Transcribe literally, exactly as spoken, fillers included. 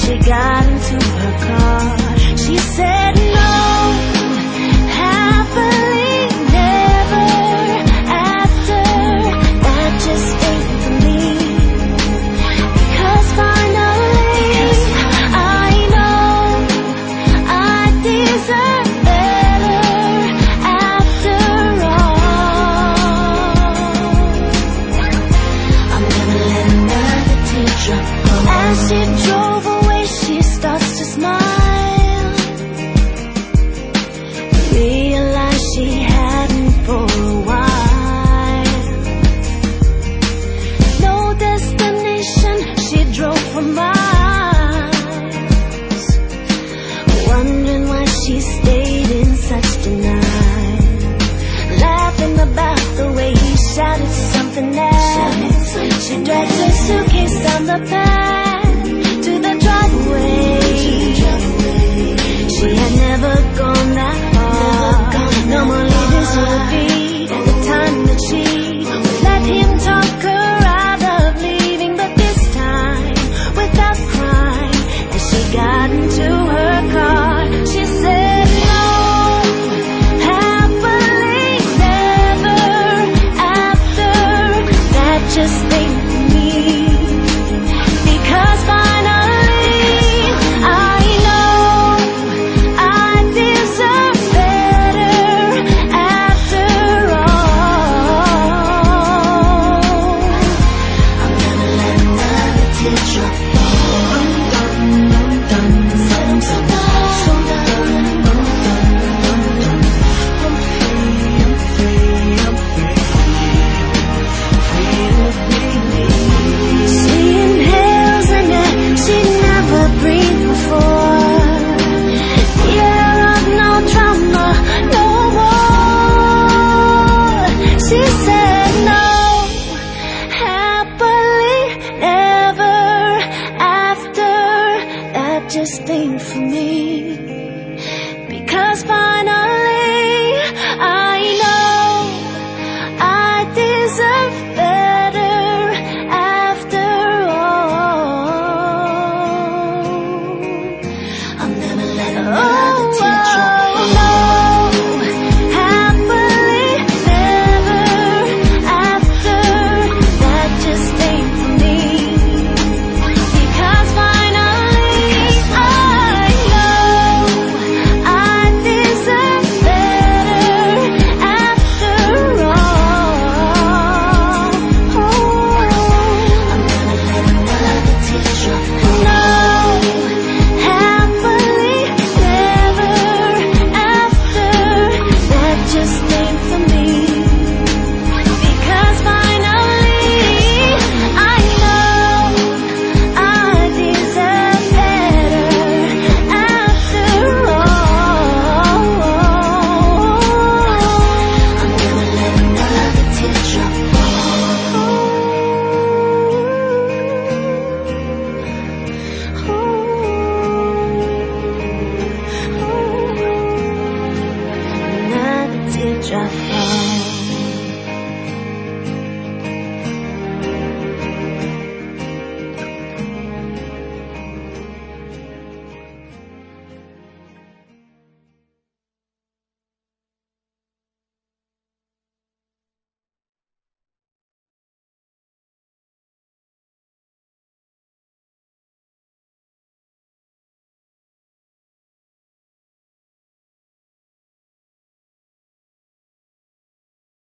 she got into her car. She said no, happily never after. That just ain't for me. Because finally I know I deserve better after all. I'm gonna let another teardrop fall. As she drove away, she starts to smile. Realized she hadn't for a while. No destination, she drove for miles, wondering why she stayed in such denial, laughing about the way he shouted something else. She dragged her suitcase down the path to the driveway. She had never gone that far. Normally this would be the time that she would let him talk her out of leaving, but this time, without crying, as she got into her car, she said no, happily never after. That just ain't for me. Because finally I know I deserve better after all. I'm gonna let another teardrop fall. I'm done, I'm done, said I'm so done, so done, I'm done, I'm done. I'm free, I'm free, I'm free, free to be me. She inhales an air she'd never breathed before. The air of no trauma, no war. She said no, happily never after. That just ain't for me. Because finally